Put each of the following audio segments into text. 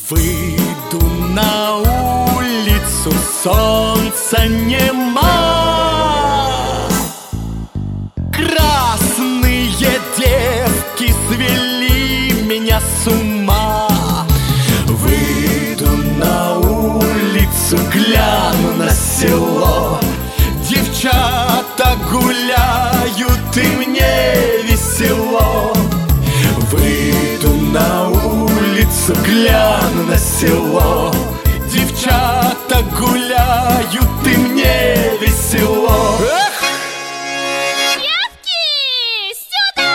Выйду на улицу, солнца нема. Красные девки свели меня с ума. Выйду на улицу, гляну на село. Девчата гуляют, и мне весело. Выйду на улицу, гляну на село. Девчата гуляют, и мне весело. Девки, сюда!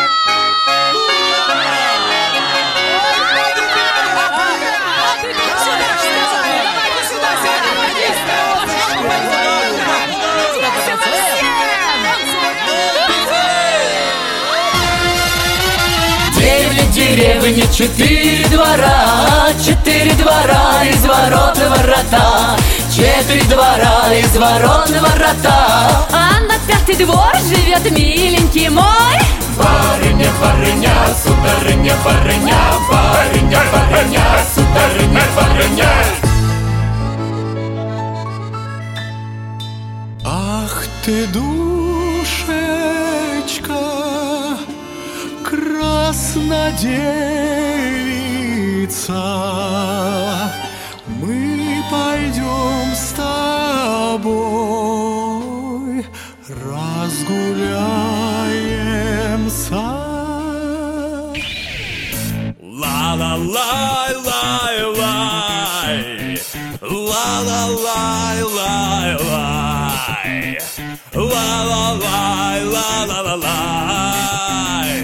Деревня, 4 двора, 4 двора, из ворот в ворота. 4 двора, из ворот в ворота. А на 5-й двор живет миленький мой. Барыня, барыня, сударыня, барыня. Барыня, барыня, сударыня, барыня. Ах ты, душечка, краснодевица, мы пойдем с тобой разгуляемся. Ла-ла-лай-лай-лай, ла-ла-лай-лай-лай, ла-ла-лай-ла-ла-ла-лай,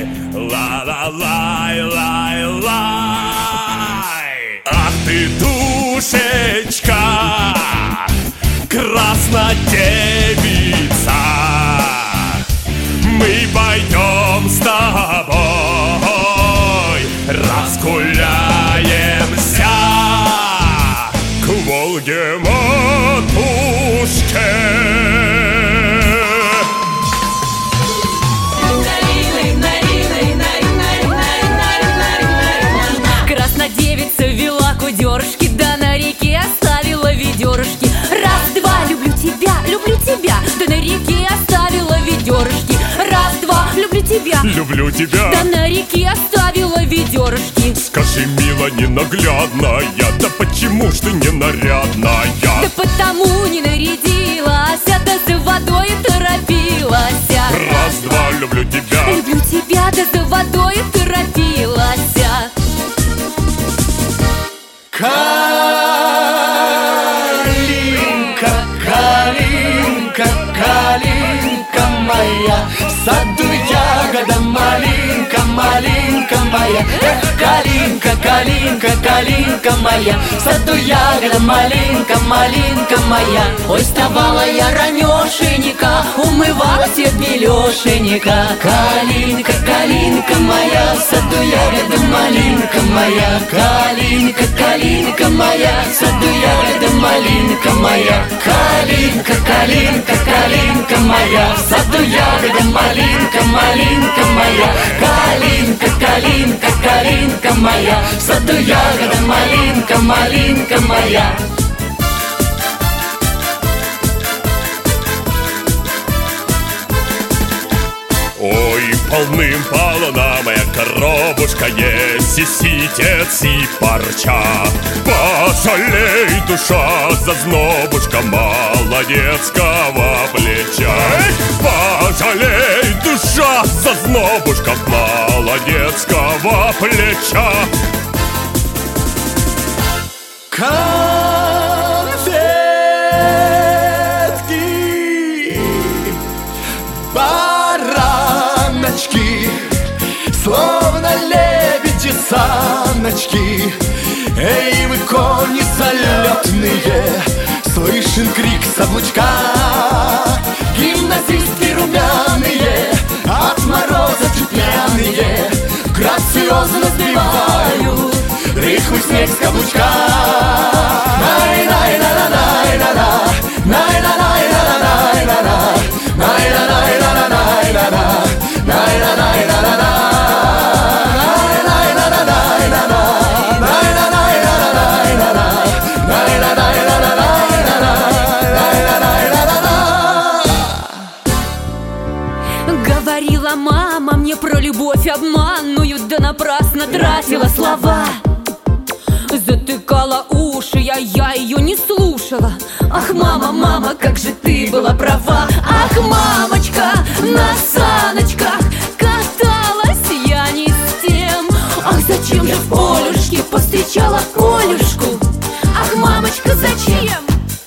ла-ла-лай-лай-лай. Ах ты, душечка, краснодевица, мы пойдем с тобой разгуляемся к Волге матушке. Краснодевица вела кудерышки, да на реке оставила ведерышки. Раз-два, люблю тебя, да на реке оставила ведерышки. Раз-два, люблю тебя, да на реке оставила ведерышки. Скажи, мила, ненаглядная, да почему ж ты не нарядная? Да потому не нарядилась, да за водой торопилась. Раз-два, люблю тебя, да за водой торопилась. Калинка, калинка, калинка моя, в саду ягода малинка, малинка моя. Эх, калинка, калинка, калинка моя, в саду ягода малинка, малинка моя. Ой, вставала я ранешенька, умывалась я белешенька. Калинка, калинка моя, в саду ягода малинка моя. Калинка, калинка моя, в саду ягода малинка моя. Калинка, калинка, калинка моя, в саду ягода малинка, малинка моя. Калинка, калинка, калинка моя, в саду ягода малинка, малинка моя. Ой, полным-полна моя коробушка есть, и ситец, и парча. Пожалей, душа, зазнобушка молодецкого плеча. Пожалей, душа, зазнобушка молодецкого плеча. Конфетки, бараночки, словно лебеди саночки. Эй, вы, кони залетные, слышен крик с облучка. Гимназистки румяные, от мороза чуть пьяные, грациозно сбивают рыхлый снег с каблучка. Най-най-на-на-най-на-на, най-на-най-на-на-най-на-на, най-на-най-на-на-най-на-на, най-на-най-на-на-на. Говорила мама мне про любовь обманную, да напрасно тратила слова. Затыкала уши, я ее не слушала. Ах, мама, мама, как же ты была права. Ах, мамочка, на саночках каталась я не с тем. Ах, зачем же в полюшке повстречала Колюшку? Ах, мамочка, зачем?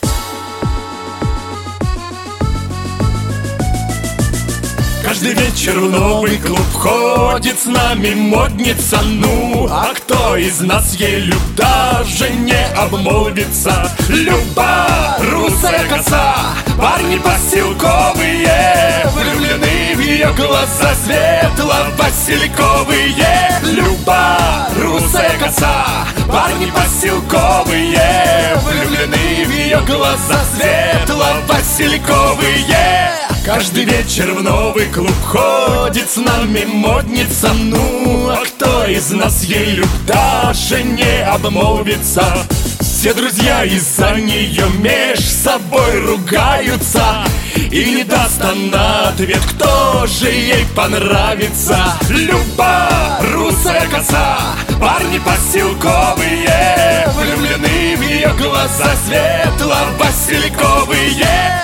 Каждый вечер в новый клуб ходит с нами модница. Ну, а кто из нас ей люб даже не обмолвится? Люба, русая коса, парни поселковые, влюблены в ее глаза светло-васильковые. Люба, русая коса, парни поселковые, влюблены в ее глаза светло-васильковые. Каждый вечер в новый клуб ходит с нами модница. Ну, а кто из нас ей люб даже не обмолвится? Все друзья из-за нее меж собой ругаются, и не даст она ответ, кто же ей понравится. Люба, русая коса, парни поселковые, влюблены в ее глаза светло-васильковые.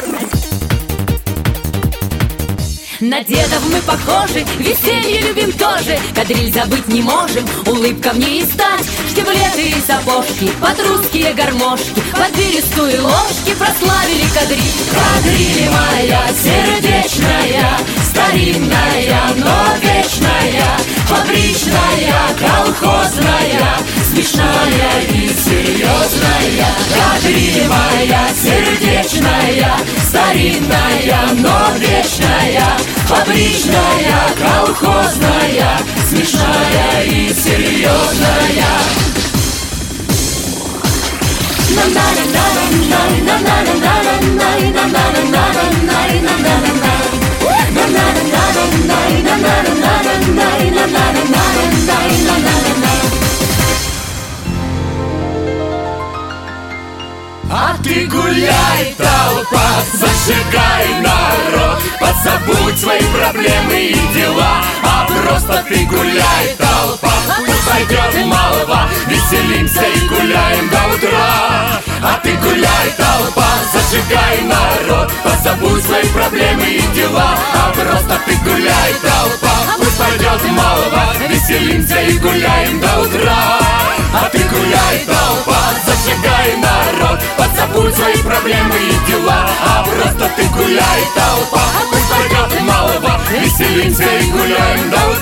На дедов мы похожи, веселье любим тоже. Кадриль забыть не можем, улыбка в ней стать. Штиблеты и сапожки, под русские гармошки, под бересту и ложки прославили кадриль. Кадриль моя сердечная, старинная, но вечная, фабричная, колхозная, смешная и серьезная. Кадриль моя сердечная, старинная, но вечная, фабричная, колхозная, смешная и серьезная. А ты гуляй, толпа, зажигай, народ, позабудь свои проблемы и дела. А просто ты гуляй, толпа, пусть пойдет малого, веселимся и гуляем до утра. А ты гуляй, толпа, зажигай, народ, позабудь свои проблемы и дела. А просто ты гуляй, толпа, пусть пойдет малого, веселимся и гуляем до утра. А ты гуляй, толпа, зажигай, народ, позабудь свои проблемы и дела. А просто ты гуляй, толпа, пусть пойдет малого, веселимся и гуляем до утра.